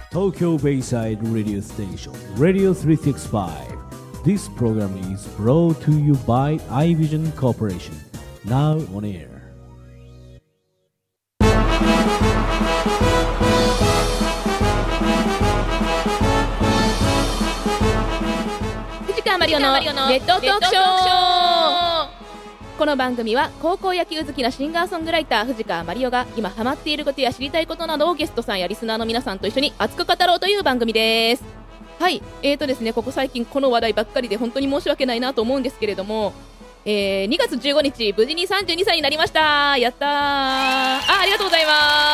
Tokyo Bayside Radio Station Radio 365. This program is brought to you by iVision Corporation. Now on air. 藤川マリオのネットトークショー。この番組は高校野球好きなシンガーソングライター藤川マリオが今ハマっていることや知りたいことなどをゲストさんやリスナーの皆さんと一緒に熱く語ろうという番組です。はい、ですね、ここ最近この話題ばっかりで本当に申し訳ないなと思うんですけれども、2月15日無事に32歳になりました。やったー。ありがとうございます。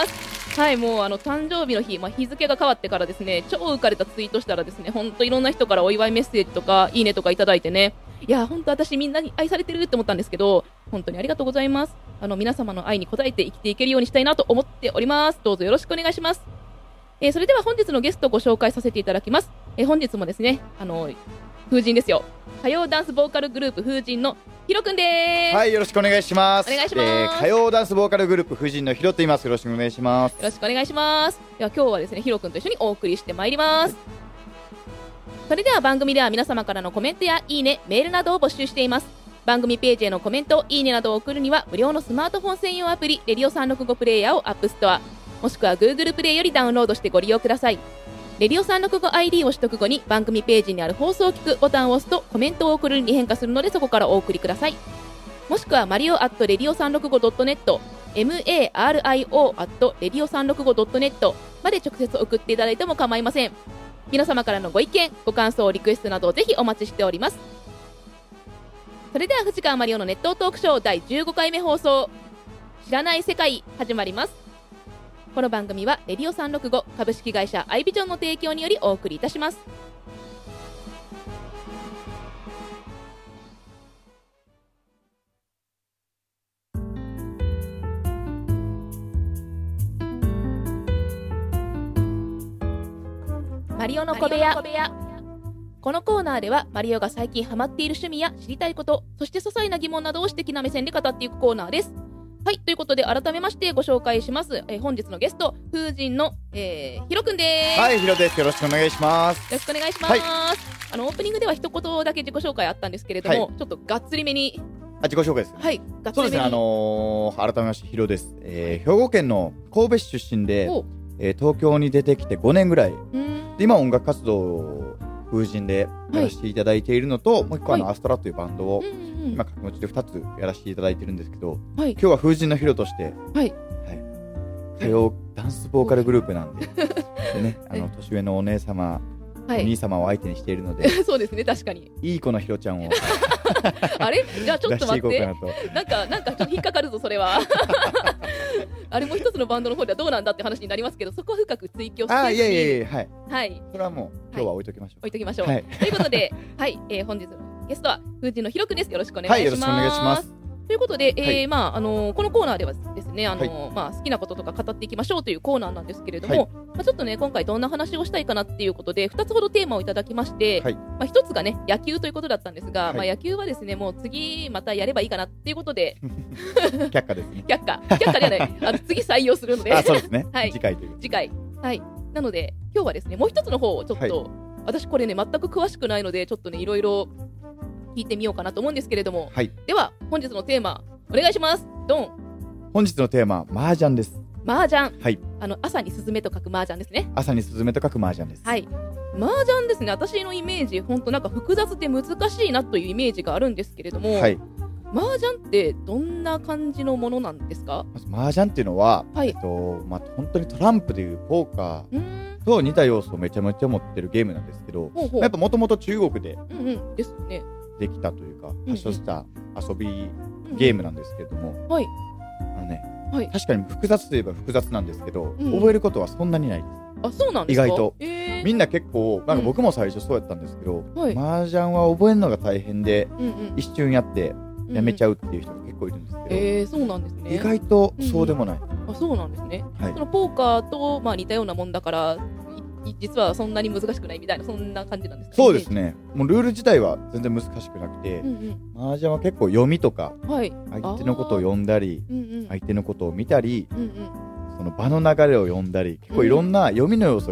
はい、もう誕生日の日、日付が変わってからですね、超浮かれたツイートしたらですね、本当いろんな人からお祝いメッセージとかいいねとかいただいてね、いや本当私みんなに愛されてるって思ったんですけど、本当にありがとうございます。皆様の愛に応えて生きていけるようにしたいなと思っております。どうぞよろしくお願いします。それでは本日のゲストをご紹介させていただきます。本日もですね、風神ですよ。歌謡ダンスボーカルグループ風神のヒロくんです。 はい、よろしくお願いします。 お願いします。 歌謡ダンスボーカルグループ風神のヒロと言います。よろしくお願いします。 よろしくお願いします。では今日はですね、ヒロくんと一緒にお送りしてまいります。それでは番組では皆様からのコメントやいいね、メールなどを募集しています。番組ページへのコメント、いいねなどを送るには無料のスマートフォン専用アプリレディオ365プレイヤーをアップストアもしくは Google プレイよりダウンロードしてご利用ください。レディオ 365ID を取得後に番組ページにある放送を聞くボタンを押すとコメントを送るに変化するので、そこからお送りください。もしくはマリオ @radio365.net mario@radio365.net まで直接送っていただいても構いません。皆様からのご意見、ご感想、リクエストなどをぜひお待ちしております。それでは藤川マリオのネットトークショー第15回目放送、知らない世界始まります。この番組はレディオ365株式会社アイビジョンの提供によりお送りいたします。マリオの小部屋。このコーナーではマリオが最近ハマっている趣味や知りたいこと、そして些細な疑問などを私的な目線で語っていくコーナーです。はい、ということで改めましてご紹介します。本日のゲスト風神の、ヒロくんです。 はい、ヒロです。よろしくお願いします。 よろしくお願いします。はい、オープニングでは一言だけ自己紹介あったんですけれども、ちょっとがっつりめに自己紹介です。 はい、がっつりめに。そうですね、 改めましてヒロです。兵庫県の神戸市出身で、東京に出てきて5年ぐらいで、今音楽活動を風神でやらせていただいているのと、もう一個アストラというバンドを、今掛け持ちで2つやらせていただいてるんですけど、今日は風神のヒロとして、歌謡ダンスボーカルグループなんで、でね、年上のお姉様、お兄様を相手にしているので、 そうですね、確かにいい子のヒロちゃんをあれ、じゃあちょっと待って、なんかちょっと引っかかるぞそれはあれも一つのバンドの方ではどうなんだって話になりますけど、そこは深く追求して、 いやはい、それはもう今日は置いときましょう。 置いときましょう。ということで、本日のゲストは風神のヒロくんです。よろしくお願いします。 よろしくお願いします。 ということで、このコーナーではですね、好きなこととか語っていきましょうというコーナーなんですけれども、ちょっとね、今回どんな話をしたいかなっていうことで2つほどテーマをいただきまして、1つがね野球ということだったんですが、野球はですね、もう次またやればいいかなっていうことで却下ですね。 却下ではない次採用するのでそうですね、次回なので今日はですね、もう一つの方をちょっと、私これね全く詳しくないので、ちょっとねいろいろ聞いてみようかなと思うんですけれども、では本日のテーマお願いします。ドン。 本日のテーマ、麻雀です。 麻雀、朝にスズメと書く麻雀ですね。 朝にスズメと書く麻雀です。 麻雀ですね、私のイメージ本当なんか複雑で難しいなというイメージがあるんですけれども、麻雀ってどんな感じのものなんですか？ まず麻雀っていうのは、本当にトランプでいうポーカーと似た要素をめちゃめちゃ持ってるゲームなんですけど、やっぱもともと中国でですね、 できたというか発祥した遊びゲームなんですけれども、確かに複雑といえば複雑なんですけど、覚えることはそんなにないです。 そうなんですか？ 意外と、みんな結構なんか僕も最初そうやったんですけど、麻雀は覚えるのが大変で、一瞬やってやめちゃうっていう人が結構いるんですけど、 そうなんですね。 意外とそうでもない。 そうなんですね。そのポーカーと似たようなもんだから実はそんなに難しくないみたいな、そんな感じなんですかね。 そうですね、もうルール自体は全然難しくなくて、麻雀は結構読みとか、相手のことを読んだり、相手のことを見たり、その場の流れを読んだり、結構いろんな読みの要素が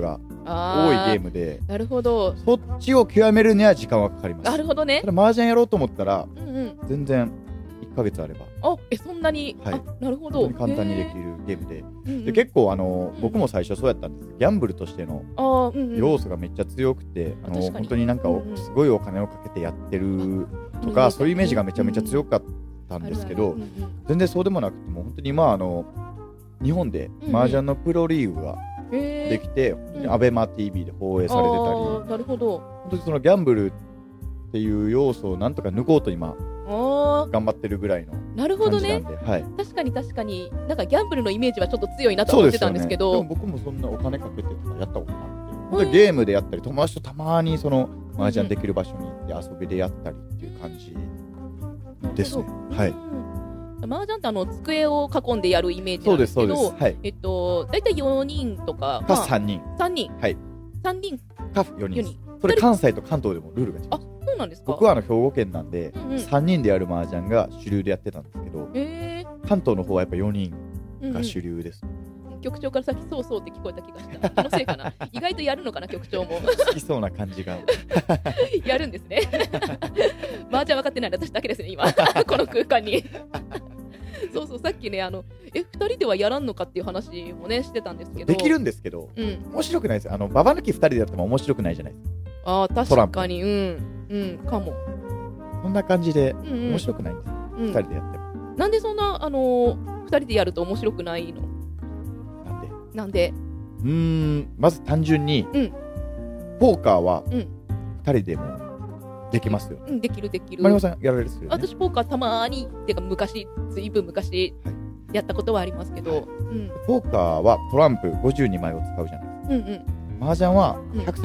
多いゲームで、 なるほど、 そっちを極めるには時間はかかります。 なるほどね。 ただ麻雀やろうと思ったら、 うんうん、 全然1ヶ月あれば、 そんなに、 はい、 なるほど、 簡単にできるゲームで、で結構僕も最初そうやったんです。ギャンブルとしての要素がめっちゃ強くて、本当になんかすごいお金をかけてやってるとか、そういうイメージがめちゃめちゃ強かったんですけど、全然そうでもなくても、本当に今日本で麻雀のプロリーグができて、アベマ TV で放映されてたり、 なるほど、 本当にそのギャンブルっていう要素をなんとか抜こうと今頑張ってるぐらいの感じなんで。 なるほどね、 はい、 確かになんかギャンブルのイメージはちょっと強いなと思ってたんですけど、 でも僕もそんなお金かけてとかやったことなくて、本当にゲームでやったり、友達とたまにその麻雀できる場所に行って遊びでやったりっていう感じですね。はい。 麻雀って机を囲んでやるイメージなんですけど、 そうです、はい、 だいたい4人とか、 か3人、 3人、 はい、 3人か4人です。それ関西と関東でもルールが違います。 そうなんですか。 僕は兵庫県なんで、3人でやる麻雀が主流でやってたんですけど、関東の方はやっぱ4人が主流です。 局長からさっきそうそうって聞こえた気がした。気のせいかな。意外とやるのかな、局長も。 好きそうな感じが。 やるんですね。麻雀分かってないの私だけですね、今。この空間に。そうそう、さっきね、2人ではやらんのかっていう話もね、してたんですけど。 できるんですけど、面白くないですよ。ババ抜き2人でやっても面白くないじゃないですか。確かに、かも。 そんな感じで、面白くないんですよ。2人でやっても。 なんでそんな、2人でやると面白くないの？なんでまず単純に、ポーカーは2人でもできますよ。 できる。 マリモさんやられるっすよね。 私ポーカーたまにってかずいぶん昔やったことはありますけど、 ポーカーはトランプ52枚を使うじゃないですか。麻雀は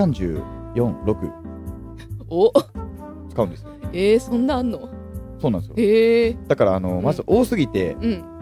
134、6使うんですよ。 そんなあんの？ そうなんですよ。だからまず多すぎて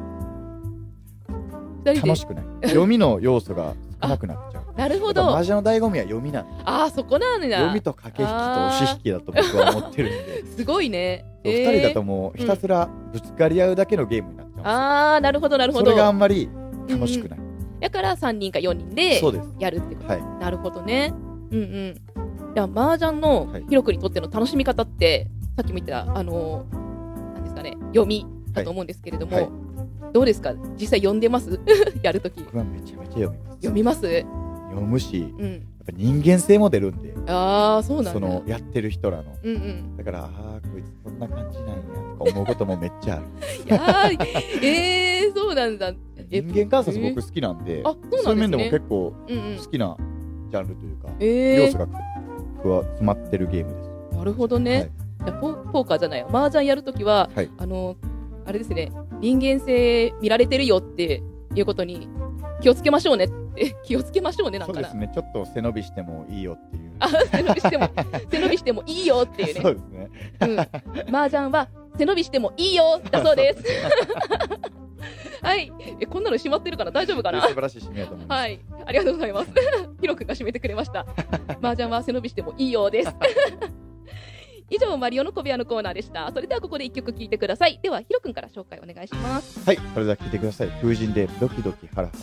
楽しくない。読みの要素が少なくなっちゃう。 なるほど。 麻雀の醍醐味は読みなんで。 そこなんだ。 読みと駆け引きと押し引きだと僕は思ってるんで。 すごいね。 2人だともうひたすらぶつかり合うだけのゲームになっちゃうんですよ。 なるほど。 それがあんまり楽しくない。 だから3人か4人でやるってこと。なるほどね。じゃあ麻雀のヒロ君にとっての楽しみ方って、さっきも言ったなんですかね、読みだと思うんですけれども、どうですか、実際読んでますやるとき。 僕はめちゃめちゃ読みます。 読むし、やっぱ人間性も出るんで。 そうなんだ。 そのやってる人らの。だからこいつこんな感じなんやとか思うこともめっちゃある。 そうなんだ。 人間観察僕好きなんで、そういう面でも結構好きなジャンルというか、要素が詰まってるゲームです。 なるほどね。ポーカーじゃないよ、麻雀やるときは、あれですね、人間性見られてるよっていうことに気をつけましょうねって気をつけましょうねなんかな。 そうですね、ちょっと背伸びしてもいいよっていう。 背伸びしてもいいよっていうね。 そうですね。 麻雀は背伸びしてもいいよだそうです。はい、こんなの閉まってるから大丈夫かな。 素晴らしい締めだと思います。 はい、ありがとうございます。ヒロ君が締めてくれました。麻雀は背伸びしてもいいよです。以上、マリオの小部屋のコーナーでした。それではここで1曲聴いてください。ではヒロ君から紹介お願いします。 はい、それでは聴いてください。風神でドキドキハラハラ。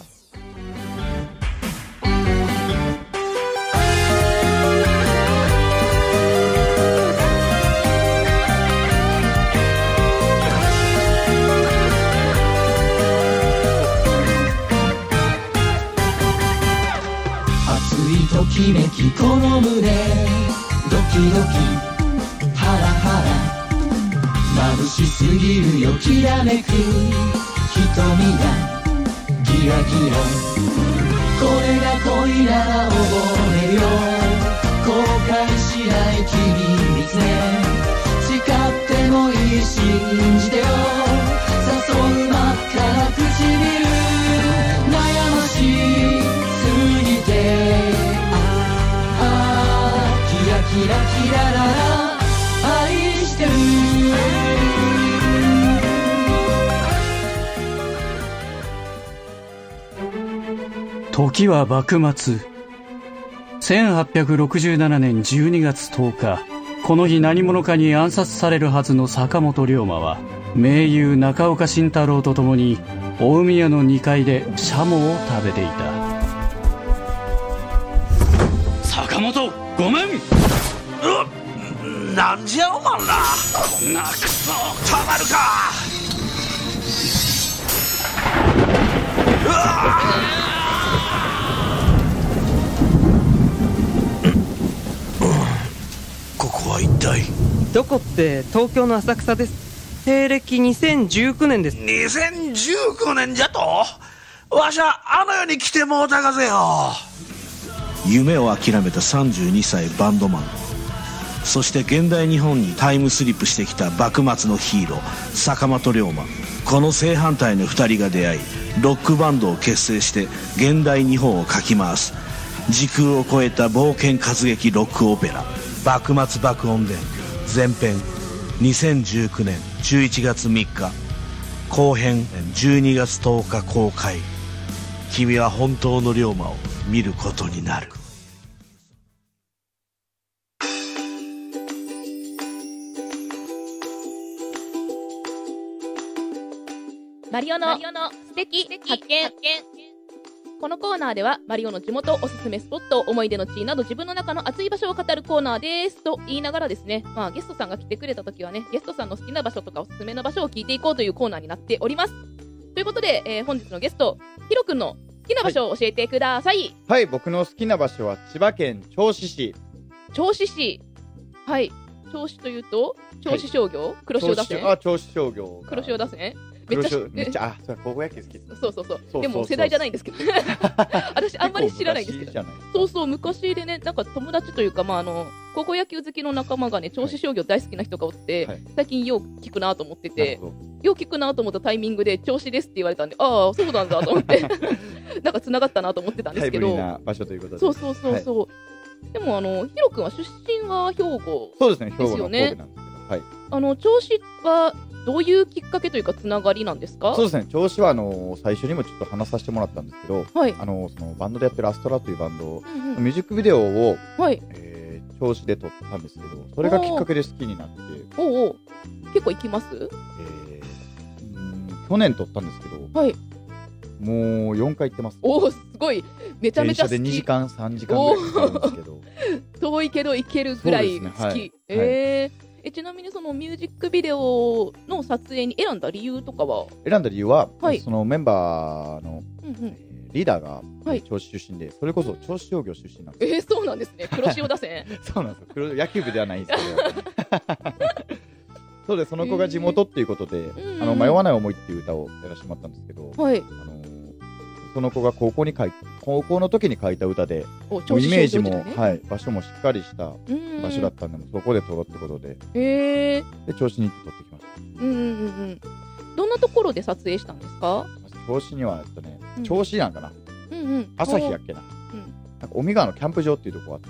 ときめきこの胸ドキドキハラハラ眩しすぎるよきらめく瞳がギラギラこれが恋なら溺れるよ後悔しない君見つめ誓ってもいい信じてよ誘う真っ赤な唇悩ましすぎてキラキラララ愛してる時は幕末1867年12月10日この日何者かに暗殺されるはずの坂本龍馬は盟友中岡慎太郎と共に大宮の2階でシャモを食べていた。 坂本ごめん。 なんじゃおまんら、こんなクソたまるか。ここは一体。 どこって東京の浅草です。西暦2019年です。 2019年じゃと。わしゃあの世に来てもうたがぜよ。夢を諦めた32歳バンドマン、そして現代日本にタイムスリップしてきた幕末のヒーロー坂本龍馬。この正反対の2人が出会い、ロックバンドを結成して現代日本をかき回す時空を超えた冒険活劇ロックオペラ、幕末爆音伝前編、2019年11月3日、後編12月10日公開。君は本当の龍馬を見ることになる。 マリオの素敵発見。このコーナーではマリオの地元、おすすめスポット、思い出の地など自分の中の熱い場所を語るコーナーですと言いながらですね、ゲストさんが来てくれた時はね、ゲストさんの好きな場所とかおすすめの場所を聞いていこうというコーナーになっております。ということで、本日のゲストヒロくんの好きな場所を教えてください。 はい、僕の好きな場所は千葉県銚子市。 銚子市、はい、銚子というと銚子商業、黒潮打線。 銚子商業、 黒潮打線めっちゃそう、高校野球好きです。 そうでも世代じゃないんですけど私あんまり知らないんですけど、そう昔でね、なんか友達というか、高校野球好きの仲間がね、銚子商業大好きな人がおって、最近よう聞くなと思ってて、よう聞くなと思ったタイミングで銚子ですって言われたんで、ああそうなんだと思ってなんか繋がったなと思ってたんですけど、 タイムリーな場所ということで。 そう、でもヒロ君は出身は兵庫そうですね、兵庫のですよね。 神戸なんですけど、 銚子はどういうきっかけというかつながりなんですか？ そうですね、銚子は最初にもちょっと話させてもらったんですけど、そのバンドでやってるアストラというバンド、ミュージックビデオを、銚子で撮ったんですけど、それがきっかけで好きになって。 結構行きます？ 去年撮ったんですけど、もう4回行ってます。 すごい、めちゃめちゃ好き。 電車で2時間3時間ぐらいかかるんですけど遠いけど行けるぐらい好き。ちなみにそのミュージックビデオの撮影に選んだ理由とかは？ 選んだ理由は、そのメンバーのリーダーが銚子出身で、それこそ銚子商業出身なんです。 そうなんですね。黒潮打線そうなんですよ。野球部ではないんですけどそうで、その子が地元っていうことで、迷わない思いっていう歌をやらせてもらったんですけど、その子が高校の時に書いた歌で、イメージも、場所もしっかりした場所だったんで、そこで撮ろうってことで、で銚子に行って撮ってきました。 どんなところで撮影したんですか？ 銚子には銚子なんかな、朝日やっけな、なんか尾身川のキャンプ場っていうとこがあって、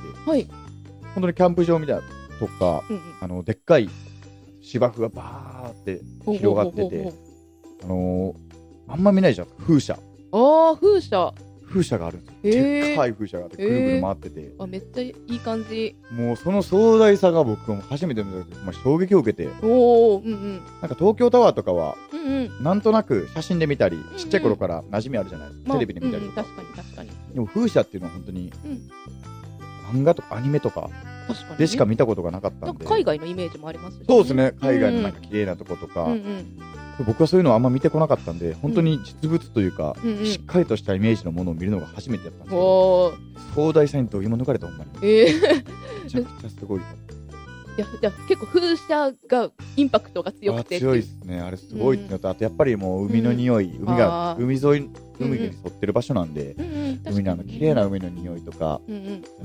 本当にキャンプ場みたいなとか、でっかい芝生がバーって広がってて、あんま見ないじゃん、風車。風車があるんですよ。でっかい風車があって、ぐるぐる回ってて、 めっちゃいい感じ。 もうその壮大さが僕も初めて見た時、衝撃を受けて、なんか東京タワーとかは、なんとなく写真で見たり、ちっちゃい頃から馴染みあるじゃないですか、テレビで見たりとか。 確かに。 でも風車っていうのは本当に、漫画とかアニメとかでしか見たことがなかったんで。 海外のイメージもありますよね。 そうですね、海外のなんか綺麗なとことか、僕はそういうのはあんま見てこなかったんで、本当に実物というか、しっかりとしたイメージのものを見るのが初めてだったんですけど、壮大さにどぎも抜かれたほんまに。めちゃくちゃすごい。 じゃあ結構風車がインパクトが強くて。 強いですね、あれすごいってのと、あとやっぱりもう海の匂い、海沿い、海に沿ってる場所なんで、海の綺麗な海の匂いとか、い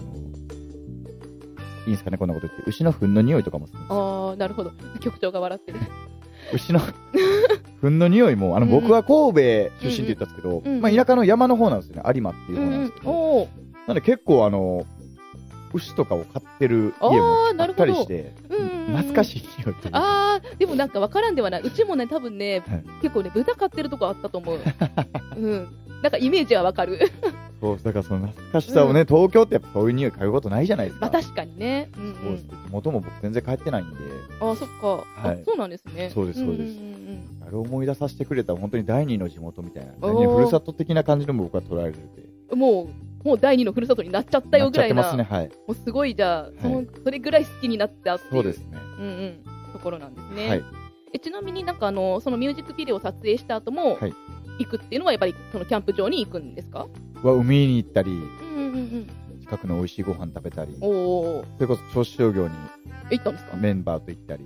いんですかね、こんなこと言って、牛の糞の匂いとかもするんですよ。 なるほど、局長が笑ってる。 牛の糞の匂いも、僕は神戸出身って言ったんですけど、田舎の山の方なんですよね、有馬っていう方なんですけど、なので結構牛とかを飼ってる家もあったりして、懐かしい匂いというか。 でもなんか分からんではない。うちもね、多分ね、結構ね、豚飼ってるとこあったと思う。なんかイメージは分かる。 そう、だからその懐かしさをね、東京ってやっぱそういう匂い嗅ぐことないじゃないですか。 確かにね。 そうです。地元も僕全然帰ってないんで。 そっか。そうなんですね。 そうです、そうです。あれを思い出させてくれた本当に第二の地元みたいな、ふるさと的な感じのも僕は捉えられて。 もうもう第2のふるさとになっちゃったよぐらいな。 なっちゃってますね、はい。 もうすごい、じゃあ、それぐらい好きになったっていう。 そうですね。 ところなんですね。 はい。 ちなみになんかそのミュージックビデオを撮影した後も、 はい、 行くっていうのはやっぱりそのキャンプ場に行くんですか？ 海に行ったり、近くの美味しいご飯食べたり、それこそ銚子商業に行ったんですか？ メンバーと行ったり。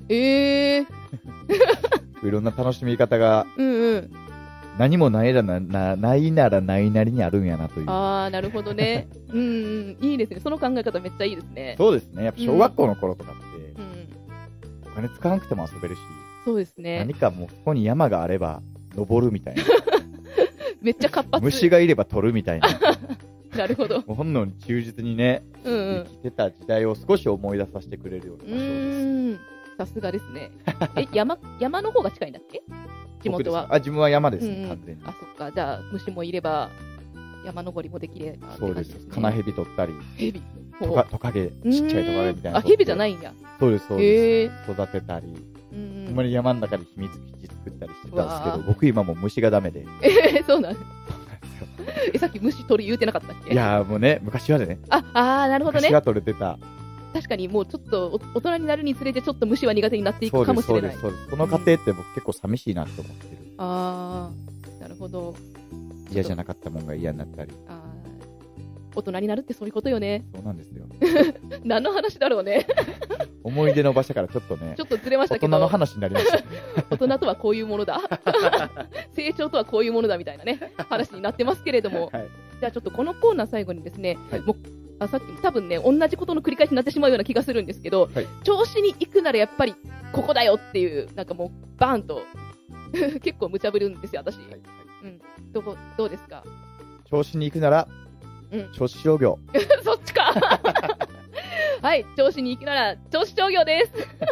いろんな楽しみ方が、何もないならないなりにあるんやなという。 ああ、なるほどね。いいですね。その考え方めっちゃいいですね。 そうですね。やっぱ小学校の頃とかって、お金使わなくても遊べるし、 そうですね。 何かもうそこに山があれば登るみたいな。 めっちゃ活発。 虫がいれば取るみたいな。 なるほど。 もう本能に忠実にね、生きてた時代を少し思い出させてくれるような場所です。 さすがですね。山の方が近いんだっけ？地元は。 自分は山ですね、完全に。 あ、そっか。じゃあ、虫もいれば、山登りもできれば。 そうです。カナヘビ取ったり。 ヘビ。 トカゲ、ちっちゃいトカゲみたいな。 あ、ヘビじゃないんや。 そうです、そうです。育てたり。ほんまに山の中で秘密基地作ったりしてたんですけど、僕今もう虫がダメで。 そうなんですよ。さっき虫取る言うてなかったっけ？ いやもうね、昔はね。 なるほどね。 昔は取れてた。 確かにもうちょっと大人になるにつれてちょっと虫は苦手になっていくかもしれない。 そうです。その過程って僕結構寂しいなって思ってる。 なるほど。 嫌じゃなかったもんが嫌になったり。 大人になるってそういうことよね。 そうなんですよ。 何の話だろうね。 思い出の場所からちょっとね。 ちょっとずれましたけど。 大人の話になりました。 大人とはこういうものだ。成長とはこういうものだみたいなね、話になってますけれども。じゃあちょっとこのコーナー最後にですね、さっきも多分ね、同じことの繰り返しになってしまうような気がするんですけど、銚子に行くならやっぱりここだよっていう、なんかもうバーンと、結構無茶ぶるんですよ、私。どうですか？ 銚子に行くなら、銚子商業。 そっちか。はい、銚子に行くなら銚子商業です。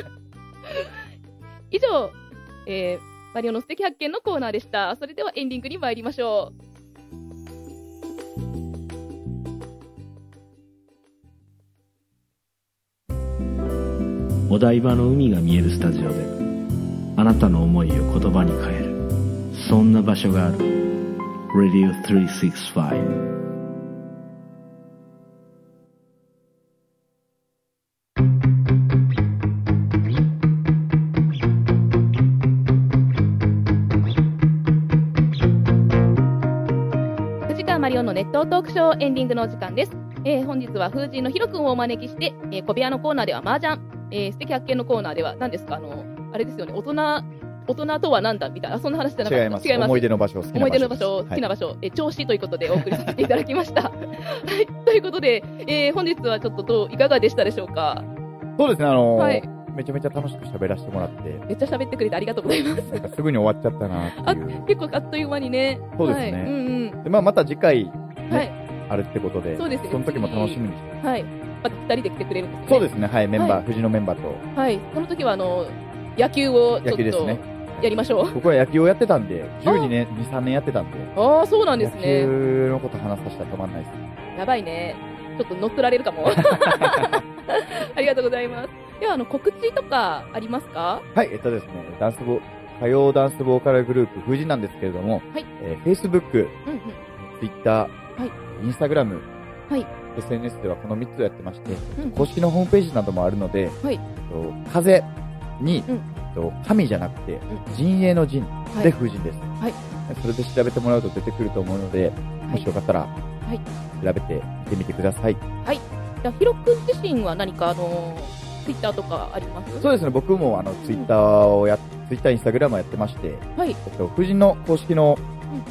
以上、マリオの素敵発見のコーナーでした。それではエンディングに参りましょう。 お台場の海が見えるスタジオであなたの思いを言葉に変える、そんな場所がある。 Radio 365。 藤川マリオのネットトークショーエンディングのお時間です。本日は風神のひろくんをお招きして、小部屋のコーナーでは麻雀、素敵発見のコーナーでは何ですか、あれですよね、大人とはなんだみたいな、そんな話じゃなかった。 違います。思い出の場所、好きな場所。 思い出の場所、好きな場所、銚子ということでお送りさせていただきました。はい、ということで、本日はちょっといかがでしたでしょうか？ そうですね、めちゃめちゃ楽しく喋らせてもらって。 めっちゃ喋ってくれてありがとうございます。 なんかすぐに終わっちゃったなっていう。 結構あっという間にね。 そうですね。で、また次回、あるってことで、その時も楽しみにして。 はい。また2人で来てくれるんですね。 そうですね、はい、メンバー、藤のメンバーと。 はい、その時は野球をちょっとやりましょう。 僕は野球をやってたんで、12年、2、3年やってたんで。 ああ、そうなんですね。 野球のこと話させたら止まんないです。 やばいね。ちょっと乗っ取られるかも。ありがとうございます。では、告知とかありますか？ はい、ですね、歌謡ダンスボーカルグループ、風神なんですけれども、Facebook、Twitter、Instagram、SNS ではこの3つをやってまして、公式のホームページなどもあるので、風に、神じゃなくて、陣営の陣で風神です。それで調べてもらうと出てくると思うので、もしよかったら、調べて見てみてください。はい。 じゃあ、ひろくん自身は何かツイッターとかあります？ そうですね、僕もツイッター、インスタグラムをやってまして、風神の公式の、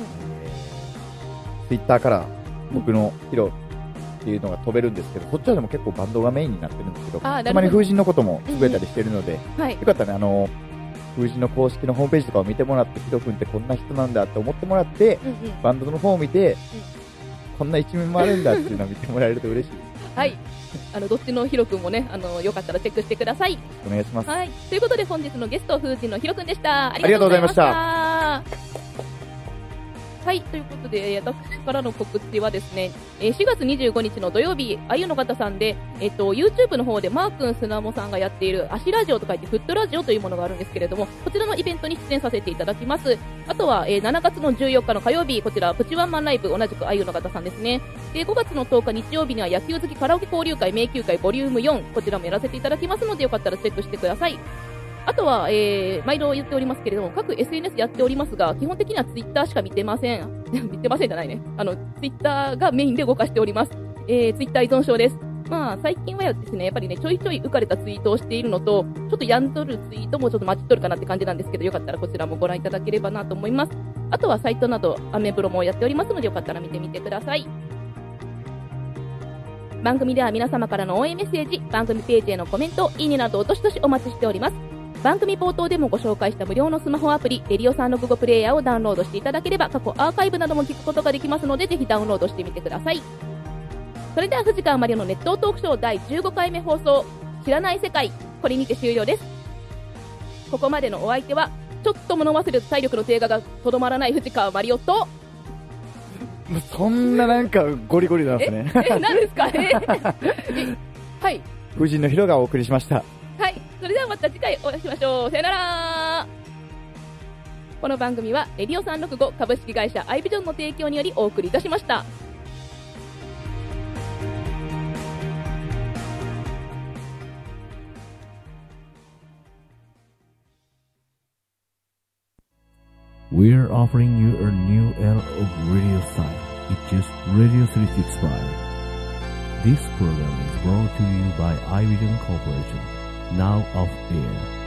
ツイッターから僕のヒロっていうのが飛べるんですけど、そっちでも結構バンドがメインになってるんですけど、たまに風神のこともつぶやいたりしてるので、よかったらね、風神の公式のホームページとかを見てもらって、ヒロ君ってこんな人なんだって思ってもらって、バンドの方を見て、こんな一面もあるんだっていうのを見てもらえると嬉しいです。 はい。どっちのヒロ君もね、よかったらチェックしてください。 お願いします。 はい。ということで本日のゲスト、風神のヒロ君でした。 ありがとうございました。 ははい、ということで、私からの告知はですね、4月25日の土曜日、あゆの方さんで、YouTube の方でマー君砂もさんがやっている足ラジオと書いてフットラジオというものがあるんですけれども、こちらのイベントに出演させていただきます。あとは、7月の14日の火曜日、こちらプチワンマンライブ、同じくあゆの方さんですね。で、5月の10日日曜日には野球好きカラオケ交流会迷宮会ボリューム4、こちらもやらせていただきますので、よかったらチェックしてください。あとは、毎度言っておりますけれども、各 SNS やっておりますが、基本的には Twitter しか見てません。見てませんじゃないね。Twitter がメインで動かしております。Twitter 依存症です。まあ、最近はですね、やっぱりね、ちょいちょい浮かれたツイートをしているのと、ちょっとやんどるツイートもちょっと待ちとるかなって感じなんですけど、よかったらこちらもご覧いただければなと思います。あとはサイトなど、アメブロもやっておりますので、よかったら見てみてください。番組では皆様からの応援メッセージ、番組ページへのコメント、いいねなどをどしどしお待ちしております。番組冒頭でもご紹介した無料のスマホアプリ、レディオ365プレイヤーをダウンロードしていただければ、過去アーカイブなども聞くことができますので、ぜひダウンロードしてみてください。それでは藤川マリオの熱湯トークショー第15回目放送、知らない世界、これにて終了です。ここまでのお相手は、ちょっと物忘れと体力の低下がとどまらない藤川マリオと、 そんななんかゴリゴリなんですね。 何ですかはい。 藤野ひろがお送りしました。 はい。それではまた次回お会いしましょう。さよなら。この番組は、レディオ365株式会社アイビジョンの提供によりお送りいたしました。 We're offering you a new era of radio style. It's just Radio 365. This program is brought to you by iVision Corporation. Now off air.